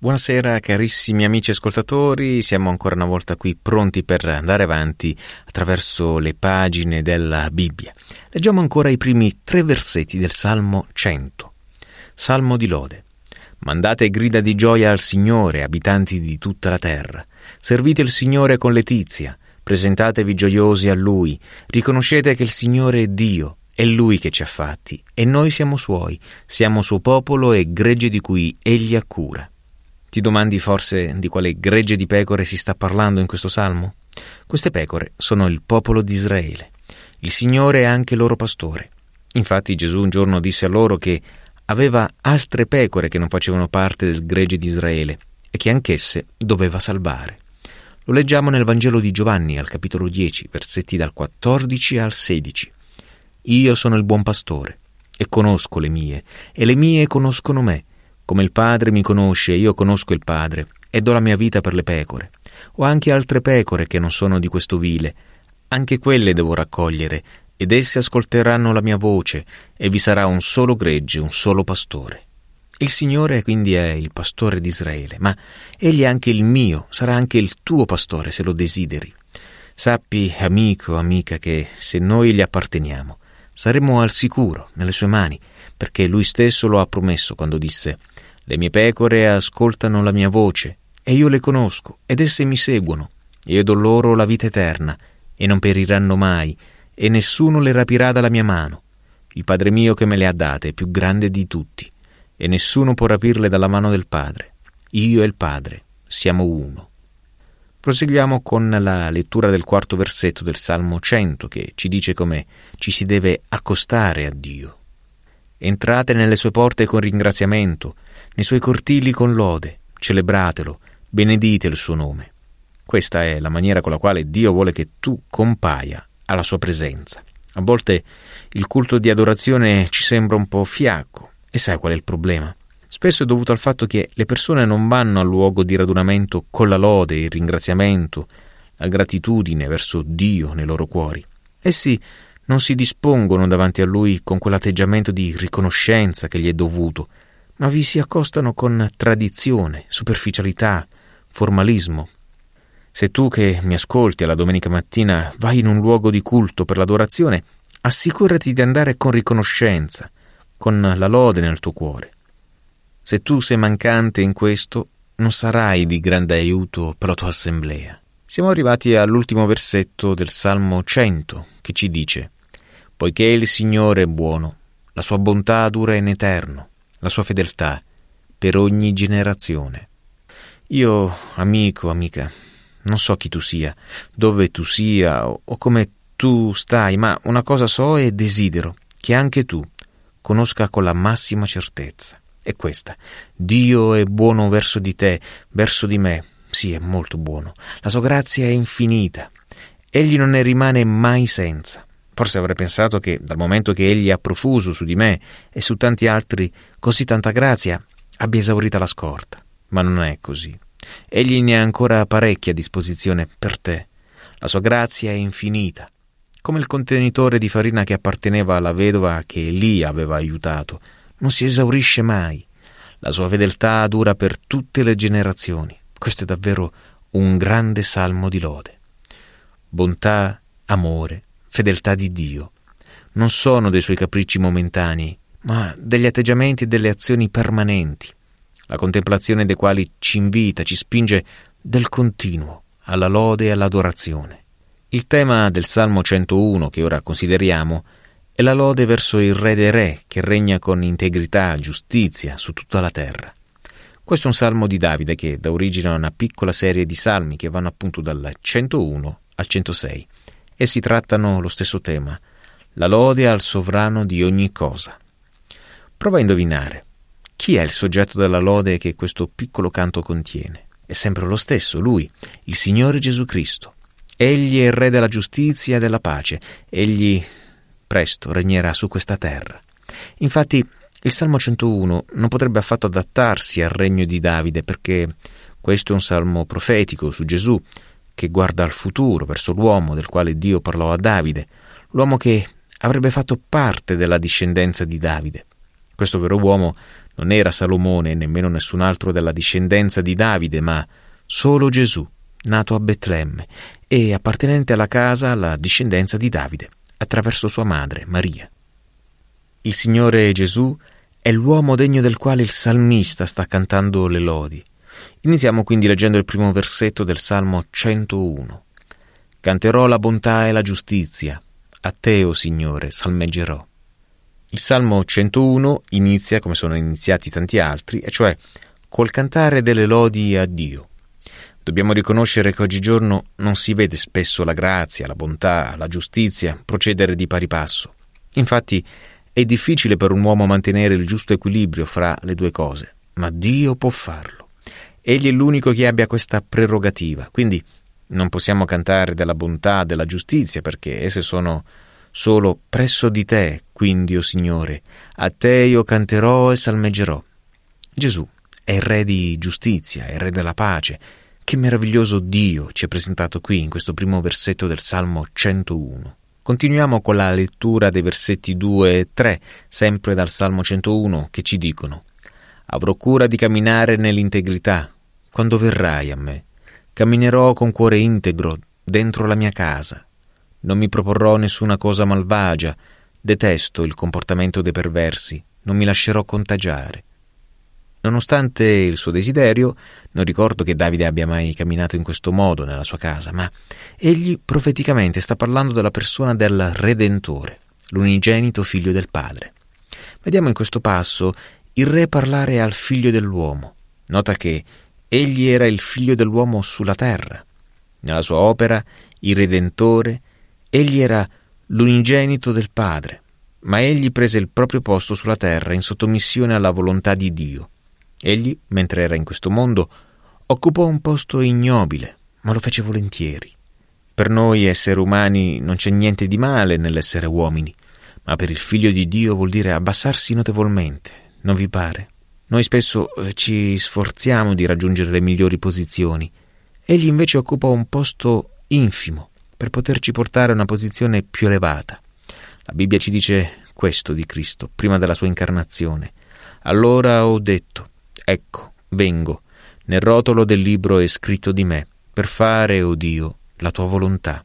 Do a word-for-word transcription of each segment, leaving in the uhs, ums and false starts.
Buonasera carissimi amici ascoltatori, siamo ancora una volta qui pronti per andare avanti attraverso le pagine della Bibbia. Leggiamo ancora i primi tre versetti del Salmo cento. Salmo di lode. Mandate grida di gioia al Signore, abitanti di tutta la terra. Servite il Signore con letizia, presentatevi gioiosi a Lui, riconoscete che il Signore è Dio, è Lui che ci ha fatti, e noi siamo Suoi, siamo Suo popolo e gregge di cui Egli ha cura. Ti domandi forse di quale gregge di pecore si sta parlando in questo salmo? Queste pecore sono il popolo di Israele. Il Signore è anche loro pastore. Infatti Gesù un giorno disse a loro che aveva altre pecore che non facevano parte del gregge di Israele e che anch'esse doveva salvare. Lo leggiamo nel Vangelo di Giovanni al capitolo dieci, versetti dal quattordici al sedici. Io sono il buon pastore e conosco le mie, e le mie conoscono me. Come il Padre mi conosce, io conosco il Padre, e do la mia vita per le pecore. Ho anche altre pecore che non sono di questo vile. Anche quelle devo raccogliere, ed esse ascolteranno la mia voce, e vi sarà un solo gregge, un solo pastore. Il Signore quindi è il pastore di Israele, ma Egli è anche il mio, sarà anche il tuo pastore se lo desideri. Sappi, amico, amica, che se noi gli apparteniamo, saremo al sicuro nelle sue mani, perché Lui stesso lo ha promesso quando disse: «Le mie pecore ascoltano la mia voce, e io le conosco, ed esse mi seguono. Io do loro la vita eterna, e non periranno mai, e nessuno le rapirà dalla mia mano. Il Padre mio che me le ha date è più grande di tutti, e nessuno può rapirle dalla mano del Padre. Io e il Padre siamo uno». Proseguiamo con la lettura del quarto versetto del Salmo cento, che ci dice come ci si deve accostare a Dio. Entrate nelle sue porte con ringraziamento, nei suoi cortili con lode, celebratelo, benedite il suo nome. Questa è la maniera con la quale Dio vuole che tu compaia alla sua presenza. A volte il culto di adorazione ci sembra un po' fiacco, e sai qual è il problema? Spesso è dovuto al fatto che le persone non vanno al luogo di radunamento con la lode, il ringraziamento, la gratitudine verso Dio nei loro cuori. Essi non si dispongono davanti a Lui con quell'atteggiamento di riconoscenza che gli è dovuto, ma vi si accostano con tradizione, superficialità, formalismo. Se tu che mi ascolti alla domenica mattina vai in un luogo di culto per l'adorazione, assicurati di andare con riconoscenza, con la lode nel tuo cuore. Se tu sei mancante in questo, non sarai di grande aiuto per la tua assemblea. Siamo arrivati all'ultimo versetto del Salmo cento, che ci dice: «Poiché il Signore è buono, la sua bontà dura in eterno, la sua fedeltà per ogni generazione». Io, amico, amica, non so chi tu sia, dove tu sia o, o come tu stai, ma una cosa so e desidero che anche tu conosca con la massima certezza. È questa: Dio è buono verso di te, verso di me. Sì, è molto buono. La sua grazia è infinita. Egli non ne rimane mai senza. Forse avrei pensato che dal momento che Egli ha profuso su di me e su tanti altri così tanta grazia, abbia esaurita la scorta. Ma non è così. Egli ne ha ancora parecchia a disposizione per te. La sua grazia è infinita, come il contenitore di farina che apparteneva alla vedova che Elia aveva aiutato. Non si esaurisce mai. La sua fedeltà dura per tutte le generazioni. Questo è davvero un grande salmo di lode. Bontà, amore, fedeltà di Dio non sono dei suoi capricci momentanei, ma degli atteggiamenti e delle azioni permanenti, la contemplazione dei quali ci invita, ci spinge del continuo alla lode e all'adorazione. Il tema del Salmo centouno che ora consideriamo è la lode verso il Re dei Re, che regna con integrità, giustizia su tutta la terra. Questo è un salmo di Davide che dà origine a una piccola serie di salmi che vanno appunto dal centouno al centosei. Essi trattano lo stesso tema, la lode al sovrano di ogni cosa. Prova a indovinare, chi è il soggetto della lode che questo piccolo canto contiene? È sempre lo stesso, Lui, il Signore Gesù Cristo. Egli è il Re della giustizia e della pace. Egli presto regnerà su questa terra. Infatti, il Salmo centouno non potrebbe affatto adattarsi al regno di Davide, perché questo è un salmo profetico su Gesù, che guarda al futuro, verso l'uomo del quale Dio parlò a Davide, l'uomo che avrebbe fatto parte della discendenza di Davide. Questo vero uomo Non era Salomone e nemmeno nessun altro della discendenza di Davide, ma solo Gesù, nato a Betlemme e appartenente alla casa alla discendenza di Davide, attraverso sua madre, Maria. Il Signore Gesù è l'uomo degno del quale il salmista sta cantando le lodi. Iniziamo quindi leggendo il primo versetto del Salmo centouno. Canterò la bontà e la giustizia, a te, o Signore, salmeggerò. Il Salmo centouno inizia, come sono iniziati tanti altri, e cioè col cantare delle lodi a Dio. Dobbiamo riconoscere che oggigiorno non si vede spesso la grazia, la bontà, la giustizia procedere di pari passo. Infatti è difficile per un uomo mantenere il giusto equilibrio fra le due cose, ma Dio può farlo. Egli è l'unico che abbia questa prerogativa, quindi non possiamo cantare della bontà, della giustizia, perché esse sono solo presso di te, quindi, o Signore, a te io canterò e salmeggerò. Gesù è il Re di giustizia, è il Re della pace. Che meraviglioso Dio ci è presentato qui in questo primo versetto del Salmo centouno. Continuiamo con la lettura dei versetti due e tre, sempre dal Salmo centouno, che ci dicono: avrò cura di camminare nell'integrità, quando verrai a me. Camminerò con cuore integro dentro la mia casa. Non mi proporrò nessuna cosa malvagia, detesto il comportamento dei perversi, non mi lascerò contagiare. Nonostante il suo desiderio, non ricordo che Davide abbia mai camminato in questo modo nella sua casa, ma egli profeticamente sta parlando della persona del Redentore, l'unigenito figlio del Padre. Vediamo in questo passo il Re parlare al figlio dell'uomo. Nota che egli era il figlio dell'uomo sulla terra. Nella sua opera, il Redentore, egli era l'unigenito del Padre, ma egli prese il proprio posto sulla terra in sottomissione alla volontà di Dio. Egli, mentre era in questo mondo, occupò un posto ignobile, ma lo fece volentieri. Per noi esseri umani non c'è niente di male nell'essere uomini, ma per il Figlio di Dio vuol dire abbassarsi notevolmente, non vi pare? Noi spesso ci sforziamo di raggiungere le migliori posizioni. Egli invece occupò un posto infimo per poterci portare a una posizione più elevata. La Bibbia ci dice questo di Cristo, prima della sua incarnazione. Allora ho detto: ecco, vengo, nel rotolo del libro è scritto di me, per fare, o Dio, la tua volontà.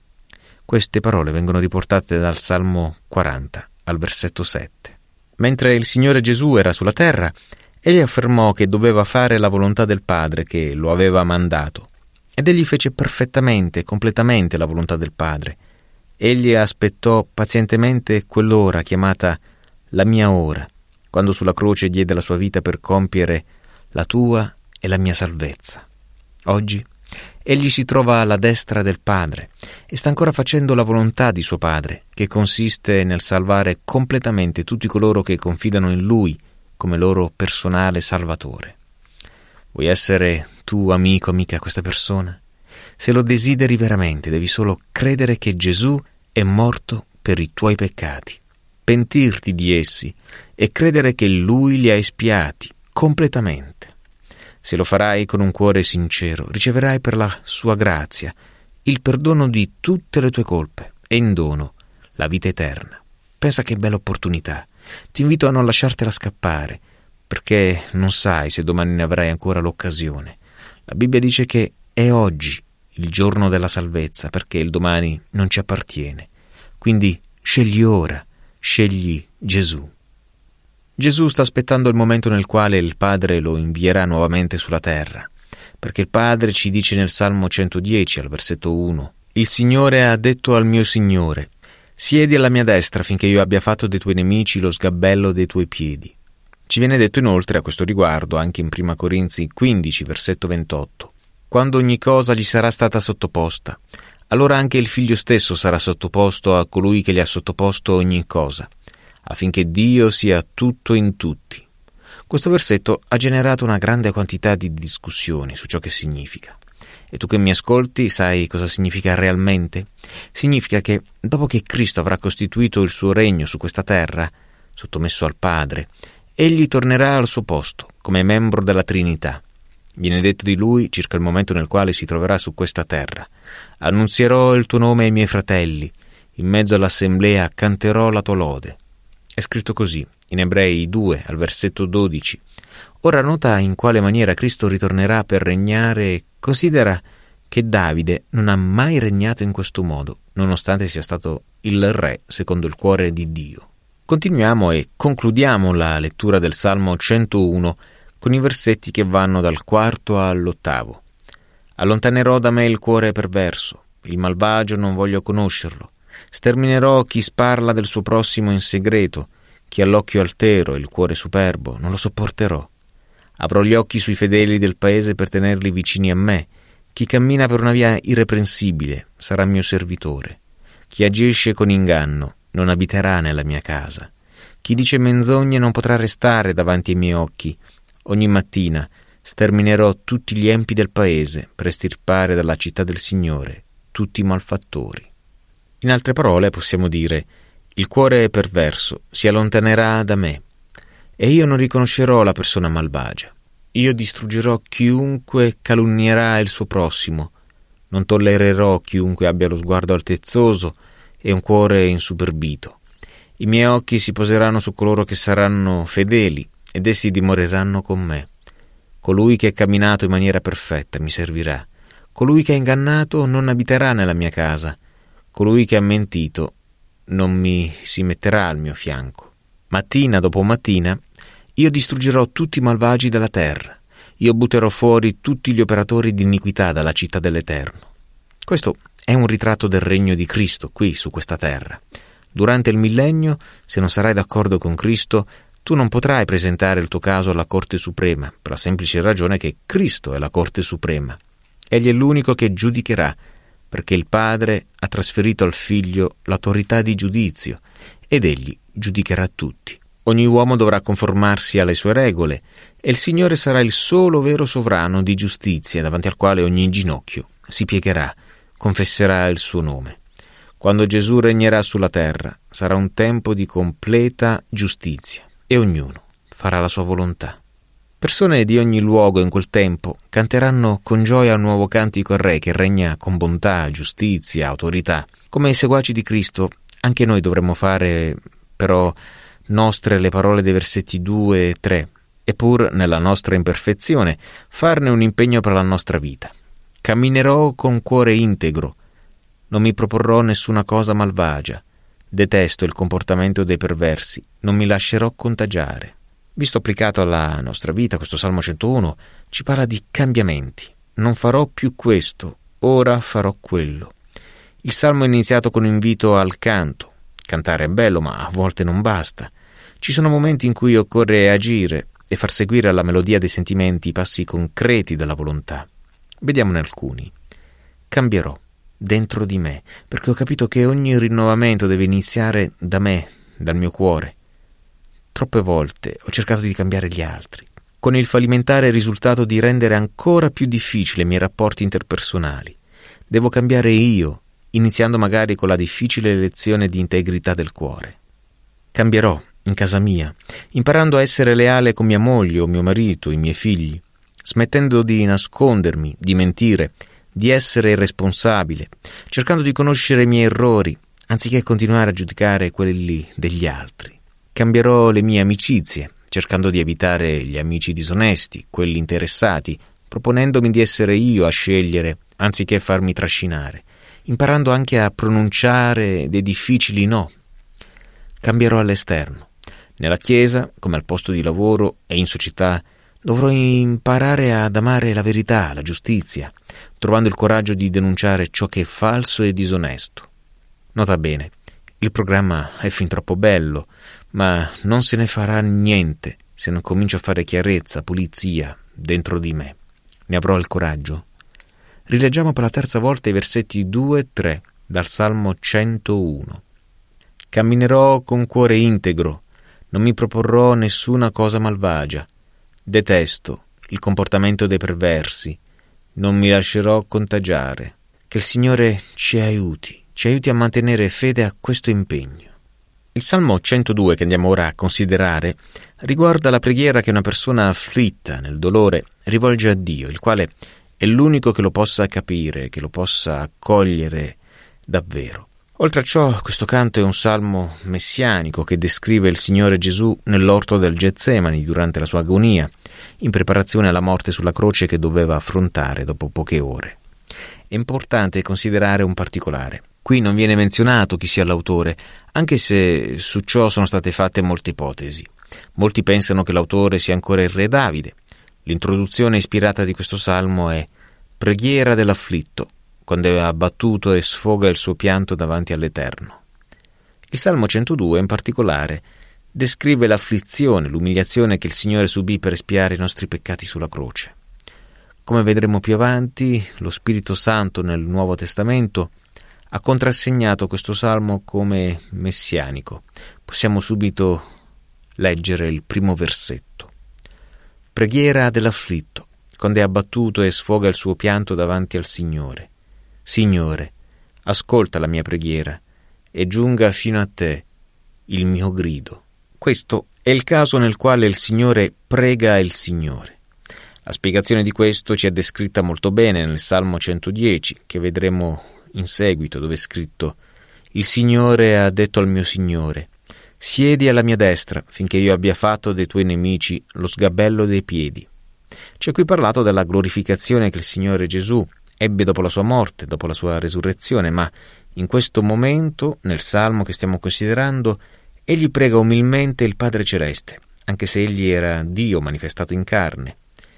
Queste parole vengono riportate dal Salmo quaranta, al versetto sette. Mentre il Signore Gesù era sulla terra, egli affermò che doveva fare la volontà del Padre che lo aveva mandato. Ed egli fece perfettamente e completamente la volontà del Padre. Egli aspettò pazientemente quell'ora chiamata la mia ora, quando sulla croce diede la sua vita per compiere la tua e la mia salvezza. Oggi egli si trova alla destra del Padre e sta ancora facendo la volontà di suo Padre, che consiste nel salvare completamente tutti coloro che confidano in Lui come loro personale Salvatore. Vuoi essere tu, amico, amica, questa persona? Se lo desideri veramente, devi solo credere che Gesù è morto per i tuoi peccati, pentirti di essi e credere che Lui li ha espiati completamente. Se lo farai con un cuore sincero, riceverai per la sua grazia il perdono di tutte le tue colpe e in dono la vita eterna. Pensa che bella opportunità. Ti invito a non lasciartela scappare, perché non sai se domani ne avrai ancora l'occasione. La Bibbia dice che è oggi il giorno della salvezza, perché il domani non ci appartiene. Quindi scegli ora, scegli Gesù. Gesù sta aspettando il momento nel quale il Padre lo invierà nuovamente sulla terra, perché il Padre ci dice nel Salmo centodieci, al versetto uno: «Il Signore ha detto al mio Signore: siedi alla mia destra finché io abbia fatto dei tuoi nemici lo sgabello dei tuoi piedi». Ci viene detto inoltre a questo riguardo anche in prima Corinzi quindici, versetto ventotto: «Quando ogni cosa gli sarà stata sottoposta, allora anche il Figlio stesso sarà sottoposto a colui che gli ha sottoposto ogni cosa, affinché Dio sia tutto in tutti». Questo versetto ha generato una grande quantità di discussioni su ciò che significa. E tu che mi ascolti sai cosa significa realmente? Significa che dopo che Cristo avrà costituito il suo regno su questa terra, sottomesso al Padre, egli tornerà al suo posto come membro della Trinità. Viene detto di lui circa il momento nel quale si troverà su questa terra: «Annunzierò il tuo nome ai miei fratelli, in mezzo all'assemblea canterò la tua lode». È scritto così In Ebrei due, al versetto dodici. Ora nota in quale maniera Cristo ritornerà per regnare e considera che Davide non ha mai regnato in questo modo, nonostante sia stato il re secondo il cuore di Dio. Continuiamo e concludiamo la lettura del Salmo centouno con i versetti che vanno dal quarto all'ottavo. Allontanerò da me il cuore perverso, il malvagio non voglio conoscerlo. Sterminerò chi sparla del suo prossimo in segreto, chi ha l'occhio altero e il cuore superbo, non lo sopporterò. Avrò gli occhi sui fedeli del paese per tenerli vicini a me. Chi cammina per una via irreprensibile sarà mio servitore. Chi agisce con inganno non abiterà nella mia casa. Chi dice menzogne non potrà restare davanti ai miei occhi. Ogni mattina sterminerò tutti gli empi del paese per estirpare dalla città del Signore tutti i malfattori. In altre parole possiamo dire: il cuore perverso si allontanerà da me e io non riconoscerò la persona malvagia. Io distruggerò chiunque calunnierà il suo prossimo. Non tollererò chiunque abbia lo sguardo altezzoso e un cuore insuperbito. I miei occhi si poseranno su coloro che saranno fedeli ed essi dimoreranno con me. Colui che è camminato in maniera perfetta mi servirà. Colui che ha ingannato non abiterà nella mia casa. Colui che ha mentito non mi si metterà al mio fianco. Mattina dopo mattina io distruggerò tutti i malvagi della terra. Io butterò fuori tutti gli operatori di iniquità dalla città dell'Eterno. Questo è un ritratto del regno di Cristo qui su questa terra. Durante il millennio, se non sarai d'accordo con Cristo, tu non potrai presentare il tuo caso alla Corte Suprema, per la semplice ragione che Cristo è la Corte Suprema. Egli è l'unico che giudicherà, perché il Padre ha trasferito al Figlio l'autorità di giudizio, ed egli giudicherà tutti. Ogni uomo dovrà conformarsi alle sue regole, e il Signore sarà il solo vero sovrano di giustizia, davanti al quale ogni ginocchio si piegherà, confesserà il suo nome. Quando Gesù regnerà sulla terra, sarà un tempo di completa giustizia, e ognuno farà la sua volontà. Persone di ogni luogo in quel tempo canteranno con gioia un nuovo cantico al Re che regna con bontà, giustizia, autorità. Come i seguaci di Cristo, anche noi dovremmo fare, però, nostre le parole dei versetti due e tre, e pur nella nostra imperfezione, farne un impegno per la nostra vita. Camminerò con cuore integro, non mi proporrò nessuna cosa malvagia, detesto il comportamento dei perversi, non mi lascerò contagiare. Visto applicato alla nostra vita, questo Salmo centouno ci parla di cambiamenti. Non farò più questo, ora farò quello. Il Salmo è iniziato con un invito al canto. Cantare è bello, ma a volte non basta. Ci sono momenti in cui occorre agire e far seguire alla melodia dei sentimenti i passi concreti della volontà. Vediamone alcuni. Cambierò dentro di me, perché ho capito che ogni rinnovamento deve iniziare da me, dal mio cuore. Troppe volte ho cercato di cambiare gli altri, con il fallimentare risultato di rendere ancora più difficile i miei rapporti interpersonali. Devo cambiare io, iniziando magari con la difficile lezione di integrità del cuore. Cambierò in casa mia, imparando a essere leale con mia moglie o mio marito, i miei figli, smettendo di nascondermi, di mentire, di essere irresponsabile, cercando di conoscere i miei errori, anziché continuare a giudicare quelli degli altri. Cambierò le mie amicizie, cercando di evitare gli amici disonesti, quelli interessati, proponendomi di essere io a scegliere, anziché farmi trascinare, imparando anche a pronunciare dei difficili no. Cambierò all'esterno. Nella chiesa, come al posto di lavoro e in società, dovrò imparare ad amare la verità, la giustizia, trovando il coraggio di denunciare ciò che è falso e disonesto. Nota bene, il programma è fin troppo bello, ma non se ne farà niente se non comincio a fare chiarezza, pulizia dentro di me. Ne avrò il coraggio? Rileggiamo per la terza volta i versetti due e tre dal Salmo centouno. Camminerò con cuore integro, non mi proporrò nessuna cosa malvagia. Detesto il comportamento dei perversi, non mi lascerò contagiare. Che il Signore ci aiuti, ci aiuti a mantenere fede a questo impegno. Il Salmo centodue che andiamo ora a considerare riguarda la preghiera che una persona afflitta nel dolore rivolge a Dio, il quale è l'unico che lo possa capire, che lo possa accogliere davvero. Oltre a ciò, questo canto è un salmo messianico che descrive il Signore Gesù nell'orto del Getsemani durante la sua agonia, in preparazione alla morte sulla croce che doveva affrontare dopo poche ore. È importante considerare un particolare. Qui non viene menzionato chi sia l'autore, anche se su ciò sono state fatte molte ipotesi. Molti pensano che l'autore sia ancora il re Davide. L'introduzione ispirata di questo salmo è «Preghiera dell'afflitto», quando è abbattuto e sfoga il suo pianto davanti all'Eterno. Il Salmo centodue, in particolare, descrive l'afflizione, l'umiliazione che il Signore subì per espiare i nostri peccati sulla croce. Come vedremo più avanti, lo Spirito Santo nel Nuovo Testamento ha contrassegnato questo salmo come messianico. Possiamo subito leggere il primo versetto. Preghiera dell'afflitto, quando è abbattuto e sfoga il suo pianto davanti al Signore. Signore, ascolta la mia preghiera e giunga fino a te il mio grido. Questo è il caso nel quale il Signore prega il Signore. La spiegazione di questo ci è descritta molto bene nel Salmo centodieci, che vedremo in seguito, dove è scritto: «Il Signore ha detto al mio Signore, siedi alla mia destra, finché io abbia fatto dei tuoi nemici lo sgabello dei piedi». C'è qui parlato della glorificazione che il Signore Gesù ebbe dopo la sua morte, dopo la sua resurrezione, ma in questo momento, nel Salmo che stiamo considerando, egli prega umilmente il Padre Celeste, anche se egli era Dio manifestato in carne.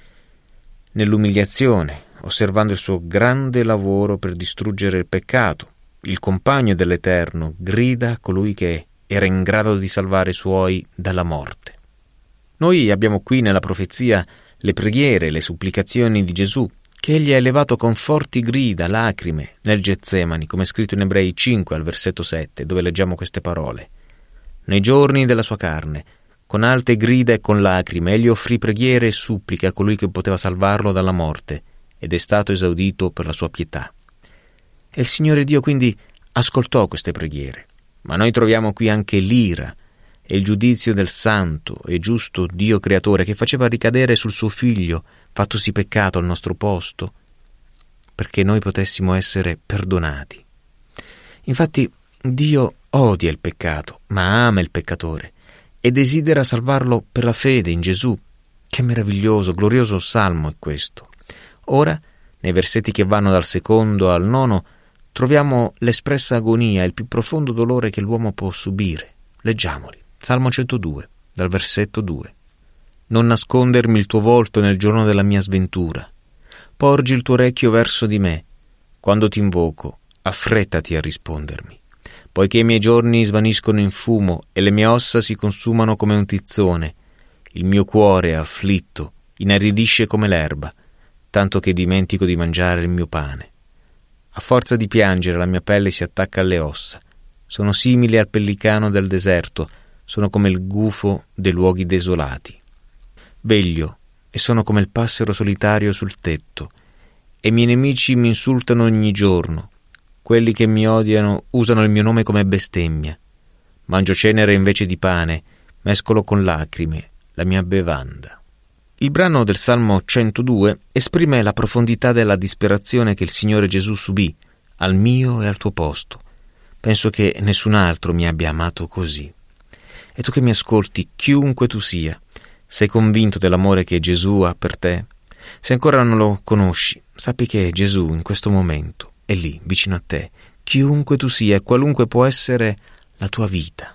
Nell'umiliazione, osservando il suo grande lavoro per distruggere il peccato, il compagno dell'Eterno grida a colui che era in grado di salvare i suoi dalla morte. Noi abbiamo qui nella profezia le preghiere, le supplicazioni di Gesù, che egli ha elevato con forti grida, lacrime, nel Getsemani, come è scritto in Ebrei cinque al versetto sette, dove leggiamo queste parole. Nei giorni della sua carne, con alte grida e con lacrime, egli offrì preghiere e suppliche a colui che poteva salvarlo dalla morte, ed è stato esaudito per la sua pietà. E il Signore Dio quindi ascoltò queste preghiere. Ma noi troviamo qui anche l'ira e il giudizio del santo e giusto Dio creatore, che faceva ricadere sul suo figlio, fattosi peccato al nostro posto, perché noi potessimo essere perdonati. Infatti Dio odia il peccato, ma ama il peccatore e desidera salvarlo per la fede in Gesù. Che meraviglioso, glorioso salmo è questo. Ora, nei versetti che vanno dal secondo al nono, troviamo l'espressa agonia, il più profondo dolore che l'uomo può subire. Leggiamoli. Salmo centodue, dal versetto due. Non nascondermi il tuo volto nel giorno della mia sventura. Porgi il tuo orecchio verso di me. Quando ti invoco, affrettati a rispondermi. Poiché i miei giorni svaniscono in fumo e le mie ossa si consumano come un tizzone, il mio cuore afflitto inaridisce come l'erba, tanto che dimentico di mangiare il mio pane. A forza di piangere la mia pelle si attacca alle ossa. Sono simili al pellicano del deserto, sono come il gufo dei luoghi desolati. Veglio e sono come il passero solitario sul tetto, e i miei nemici mi insultano ogni giorno. Quelli che mi odiano usano il mio nome come bestemmia. Mangio cenere invece di pane, mescolo con lacrime la mia bevanda. Il brano del Salmo centodue esprime la profondità della disperazione che il Signore Gesù subì al mio e al tuo posto. Penso che nessun altro mi abbia amato così. E tu che mi ascolti, chiunque tu sia, sei convinto dell'amore che Gesù ha per te? Se ancora non lo conosci, sappi che Gesù in questo momento è lì, vicino a te, chiunque tu sia e qualunque può essere la tua vita.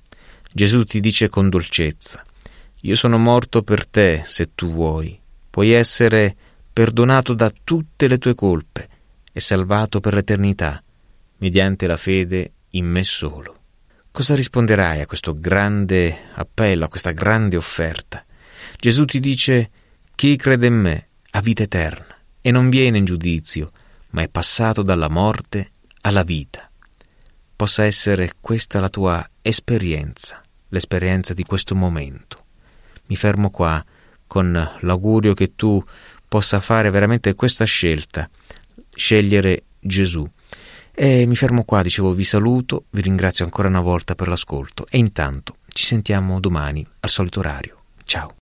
Gesù ti dice con dolcezza: io sono morto per te, se tu vuoi. Puoi essere perdonato da tutte le tue colpe e salvato per l'eternità, mediante la fede in me solo. Cosa risponderai a questo grande appello, a questa grande offerta? Gesù ti dice: chi crede in me ha vita eterna e non viene in giudizio, ma è passato dalla morte alla vita. Possa essere questa la tua esperienza, l'esperienza di questo momento. Mi fermo qua con l'augurio che tu possa fare veramente questa scelta, scegliere Gesù. E mi fermo qua, dicevo, vi saluto, vi ringrazio ancora una volta per l'ascolto e intanto ci sentiamo domani al solito orario. Ciao.